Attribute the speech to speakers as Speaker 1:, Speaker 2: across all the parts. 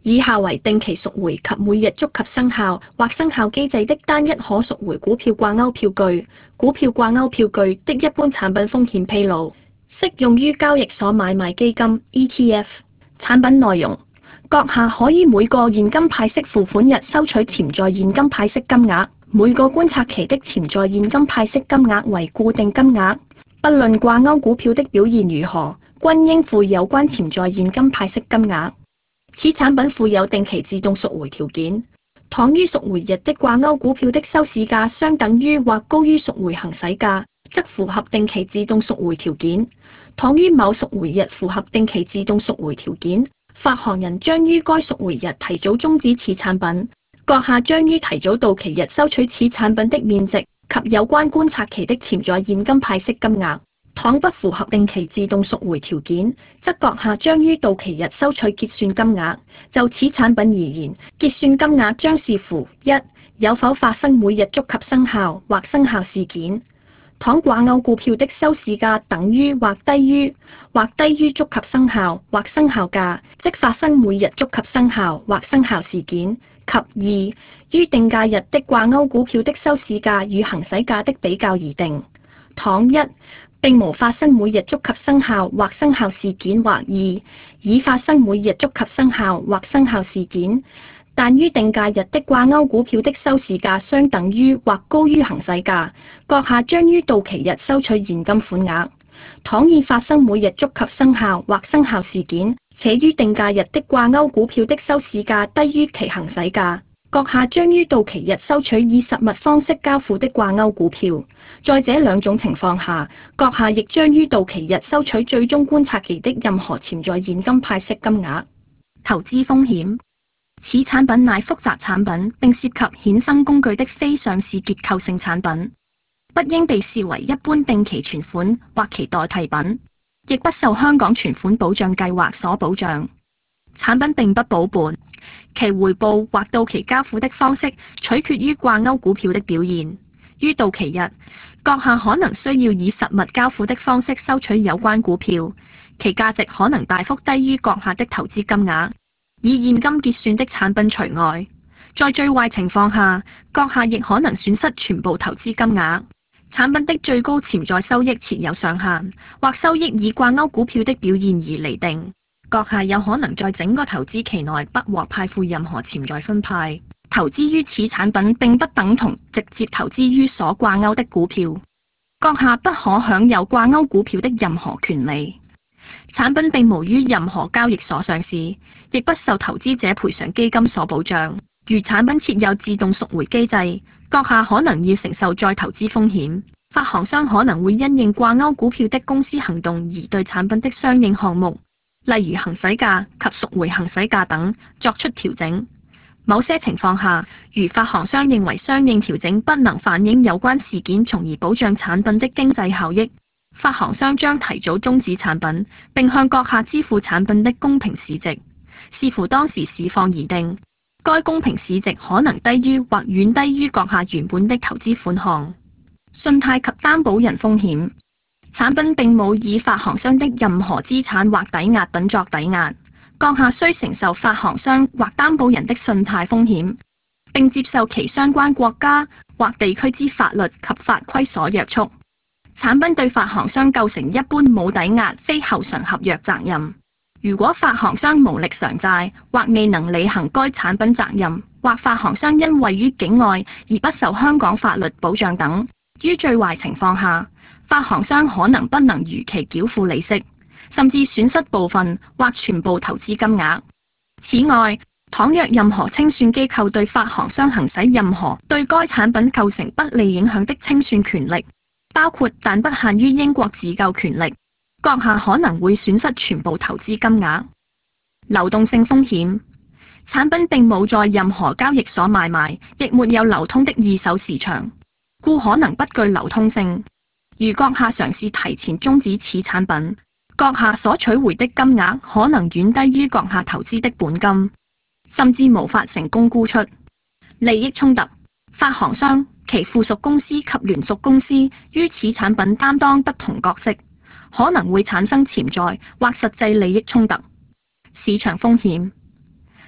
Speaker 1: 以下為定期贖回及每日觸及生效或生效機制的單一可贖回股票掛鈎票據。股票掛鈎票據的一般產品風險披露，適用於交易所買賣基金 ETF。產品內容：閣下可以每個現金派息付款日收取潛在現金派息金額，每個觀察期的潛在現金派息金額為固定金額，不論掛鈎股票的表現如何，均應附有關潛在現金派息金額。此產品附有定期自動贖回條件，倘於贖回日的掛鈎股票的收市價相等於或高於贖回行使價，則符合定期自動贖回條件；倘於某贖回日符合定期自動贖回條件，發行人將於該贖回日提早終止此產品。閣下將於提早到期日收取此產品的面值及有關觀察期的潛在現金派息金額。倘不符合定期自動贖回條件，則閣下將於到期日收取結算金額。就此產品而言，結算金額將視乎一有否發生每日觸及生效或生效事件。倘掛鈎股票的收市價等於或低於觸及生效或生效價，即發生每日觸及生效或生效事件。及二於定價日的掛鈎股票的收市價與行使價的比較而定。倘一並無發生每日觸及生效或生效事件，或二已發生每日觸及生效或生效事件，但於定價日的掛鈎股票的收市價相等於或高於行使價，閣下將於到期日收取現金款額。倘已發生每日觸及生效或生效事件，且於定價日的掛鈎股票的收市價低於其行使價，閣下將於到期日收取以實物方式交付的掛鈎股票。在這兩種情況下，閣下亦將於到期日收取最終觀察期的任何潛在現金派息金額。投資風險：此產品乃複雜產品，並涉及衍生工具的非上市結構性產品，不應被視為一般定期存款或其代替品，亦不受香港存款保障計劃所保障。產品並不保本，其回報或到期交付的方式取決於掛鈎股票的表現。於到期日，閣下可能需要以實物交付的方式收取有關股票，其價值可能大幅低於閣下的投資金額。以現金結算的產品除外，在最壞情況下，閣下亦可能損失全部投資金額。產品的最高潛在收益設有上限，或收益以掛鈎股票的表現而釐定。閣下有可能在整個投資期內不獲派付任何潛在分派。投資於此產品並不等同直接投資於所掛鈎的股票，閣下不可享有掛鈎股票的任何權利。產品並無於任何交易所上市，亦不受投資者賠償基金所保障。如產品設有自動贖回機制，閣下可能要承受再投資風險。發行商可能會因應掛鈎股票的公司行動而對產品的相應項目，例如行使價及贖回行使價等作出調整。某些情況下，如發行商認為相應調整不能反映有關事件，從而保障產品的經濟效益，發行商將提早終止產品，並向閣下支付產品的公平市值，視乎當時市況而定。該公平市值可能低於或遠低於閣下原本的投資款項。信貸及擔保人風險：產品並冇以發行商的任何資產或抵押品作抵押，閣下需承受發行商或擔保人的信貸風險，並接受其相關國家或地區之法律及法規所約束。產品對發行商構成一般冇抵押非後償合約責任。如果發行商無力償債或未能履行該產品責任，或發行商因位於境外而不受香港法律保障等，於最壞情況下，發行商可能不能如期繳付利息，甚至損失部分或全部投資金額。此外，倘若任何清算機構對發行商行使任何對該產品構成不利影響的清算權力，包括但不限於英國自救權力，閣下可能會損失全部投資金額。流動性風險：產品並冇在任何交易所買賣，亦沒有流通的二手市場，故可能不具流通性。如閣下嘗試提前終止此產品，閣下所取回的金額可能遠低於閣下投資的本金，甚至無法成功沽出。利益衝突：發行商、其附屬公司及聯屬公司於此產品擔當不同角色，可能會產生潛在或實際利益衝突。市場風險：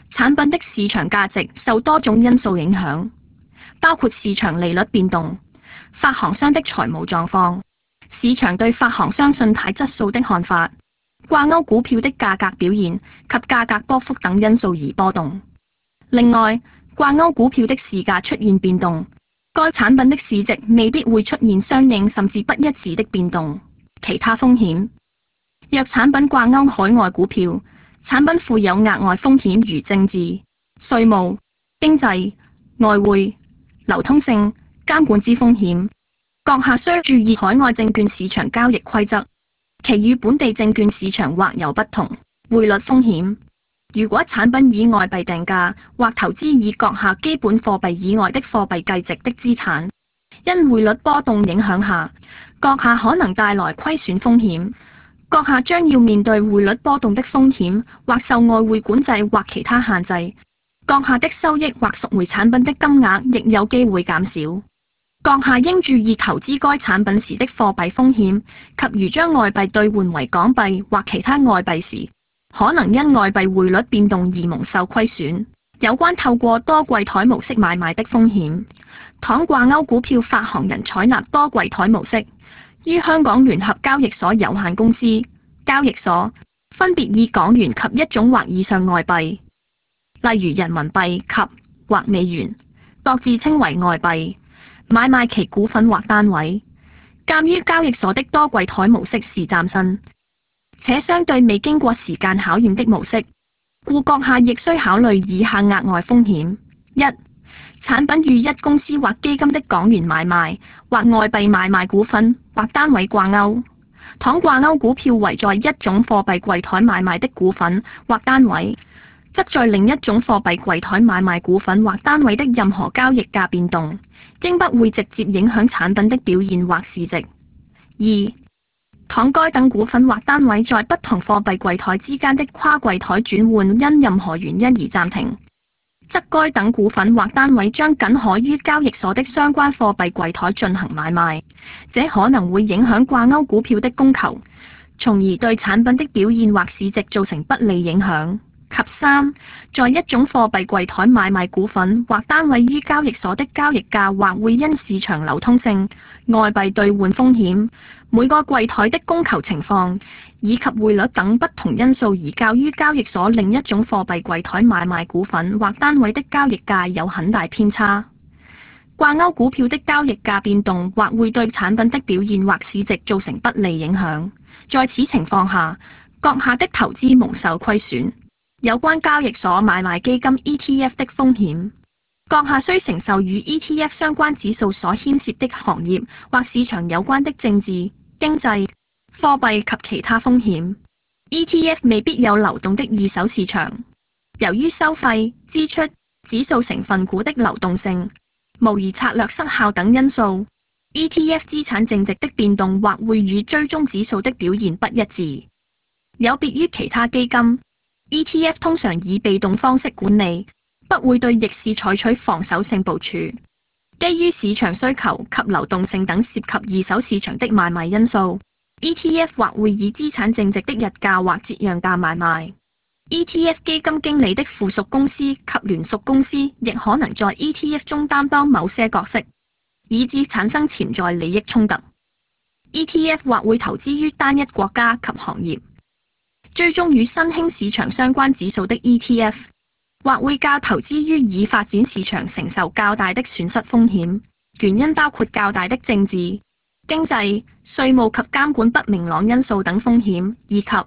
Speaker 1: 產品的市場價值受多種因素影響，包括市場利率變動、發行商的財務狀況、市場對發行商信貸質素的看法、掛鈎股票的價格表現及價格波幅等因素而波動。另外，掛鈎股票的市價出現變動，該產品的市值未必會出現相應甚至不一致的變動。其他風險，若產品掛鈎海外股票，產品附有額外風險如政治、稅務、經濟、外匯、流通性、監管之風險。閣下需注意海外證券市場交易規則，其與本地證券市場或有不同。匯率風險，如果產品以外幣定價或投資以閣下基本貨幣以外的貨幣計值的資產，因匯率波動影響下，閣下可能帶來虧損風險。閣下將要面對匯率波動的風險，或受外匯管制或其他限制。閣下的收益或贖回產品的金額亦有機會減少。閣下應注意投資該產品時的貨幣風險，及如將外幣兌換為港幣或其他外幣時，可能因外幣匯率變動而蒙受虧損。有關透過多櫃台模式買賣的風險，倘掛鈎股票發行人採納多櫃台模式，於香港聯合交易所有限公司交易所分別以港元及一種或以上外幣，例如人民幣及或美元，各自稱為外幣，買賣其股份或單位。鑑於交易所的多櫃台模式是嶄新且相對未經過時間考驗的模式，故閣下亦需考慮以下額外風險：一、產品與一公司或基金的港元買賣或外幣買賣股份或單位掛鈎，倘掛鈎股票為在一種貨幣櫃台買賣的股份或單位，則在另一種貨幣櫃台買賣股份或單位的任何交易價變動，應不會直接影響產品的表現或市值。二、倘該等股份或單位在不同貨幣櫃台之間的跨櫃台轉換因任何原因而暫停，則該等股份或單位將僅可於交易所的相關貨幣櫃台進行買賣，這可能會影響掛鈎股票的供求，從而對產品的表現或市值造成不利影響。及三，在一種貨幣櫃台買賣股份或單位於交易所的交易價或會因市場流通性、外幣兌換風險、每個櫃台的供求情況以及匯率等不同因素而較於交易所另一種貨幣櫃台買賣股份或單位的交易價有很大偏差。掛鈎股票的交易價變動或會對產品的表現或市值造成不利影響，在此情況下，閣下的投資蒙受虧損。有關交易所買賣基金 ETF 的風險，閣下需承受與 ETF 相關指數所牽涉的行業或市場有關的政治、經濟、貨幣及其他風險。ETF 未必有流動的二手市場，由於收費、支出、指數成分股的流動性、模擬策略失效等因素， ETF 資產淨值的變動或會與追蹤指數的表現不一致。有別於其他基金，ETF 通常以被動方式管理，不會對逆市採取防守性部署。基於市場需求及流動性等涉及二手市場的買賣因素， ETF 或會以資產淨值的日價或折讓價買賣。ETF 基金經理的附屬公司及聯屬公司亦可能在 ETF 中擔當某些角色，以致產生潛在利益衝突。ETF 或會投資於單一國家及行業，追蹤與新興市場相關指數的 ETF， 或會較投資於已發展市場承受較大的損失風險，原因包括較大的政治、經濟、稅務及監管不明朗因素等風險，以及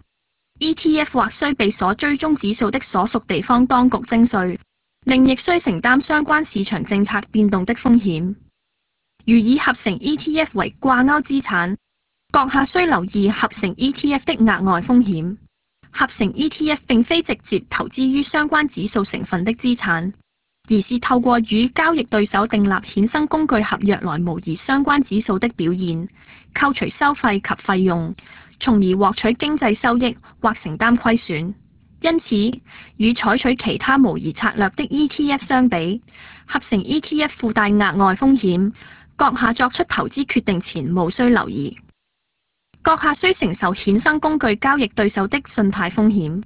Speaker 1: ETF 或須被所追蹤指數的所屬地方當局徵稅，另亦須承擔相關市場政策變動的風險。如以合成 ETF 為掛鈎資產，閣下需留意合成 ETF 的額外風險。合成 ETF 並非直接投資於相關指數成分的資產，而是透過與交易對手訂立衍生工具合約來模擬相關指數的表現，扣除收費及費用，從而獲取經濟收益或承擔虧損。因此，與採取其他模擬策略的 ETF 相比，合成 ETF 附帶額外風險，閣下作出投資決定前務須留意。閣下需承受衍生工具交易對手的信貸風險，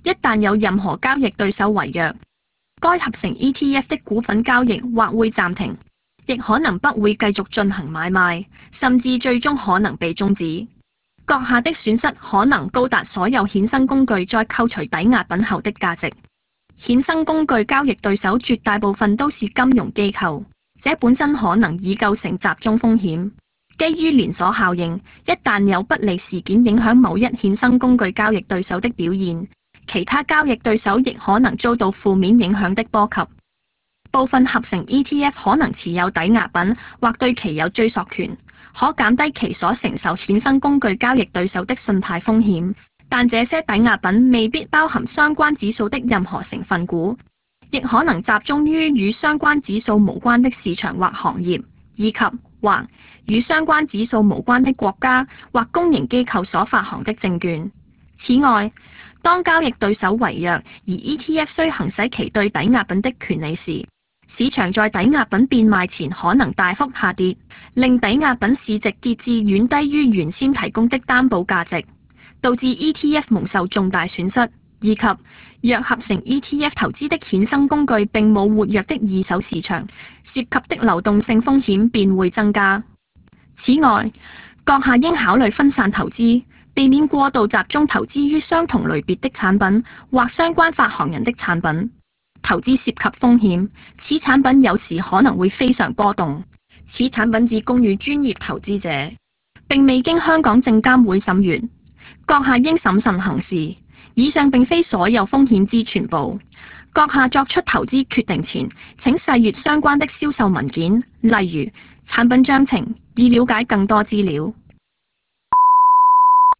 Speaker 1: 一旦有任何交易對手違約，該合成 ETF 的股份交易或會暫停，亦可能不會繼續進行買賣，甚至最終可能被終止。閣下的損失可能高達所有衍生工具再扣除抵押品後的價值。衍生工具交易對手絕大部分都是金融機構，這本身可能已構成集中風險。基於連鎖效應，一旦有不利事件影響某一衍生工具交易對手的表現，其他交易對手亦可能遭到負面影響的波及。部分合成 ETF 可能持有抵押品或對其有追索權，可減低其所承受衍生工具交易對手的信貸風險，但這些抵押品未必包含相關指數的任何成分股，亦可能集中於與相關指數無關的市場或行業，以及或與相關指數無關的國家或公營機構所發行的證券。此外，當交易對手違約而 ETF 需行使其對抵押品的權利時，市場在抵押品變賣前可能大幅下跌，令抵押品市值跌至遠低於原先提供的擔保價值，導致 ETF 蒙受重大損失，以及若合成 ETF 投資的衍生工具並冇活躍的二手市場，涉及的流動性風險便會增加。此外，閣下應考慮分散投資，避免過度集中投資於相同類別的產品或相關發行人的產品。投資涉及風險，此產品有時可能會非常波動。此產品只供予專業投資者，並未經香港證監會審閱。閣下應審慎行事。以上並非所有風險之全部。閣下作出投資決定前，請細閱相關的銷售文件，例如產品章程，以了解更多資料。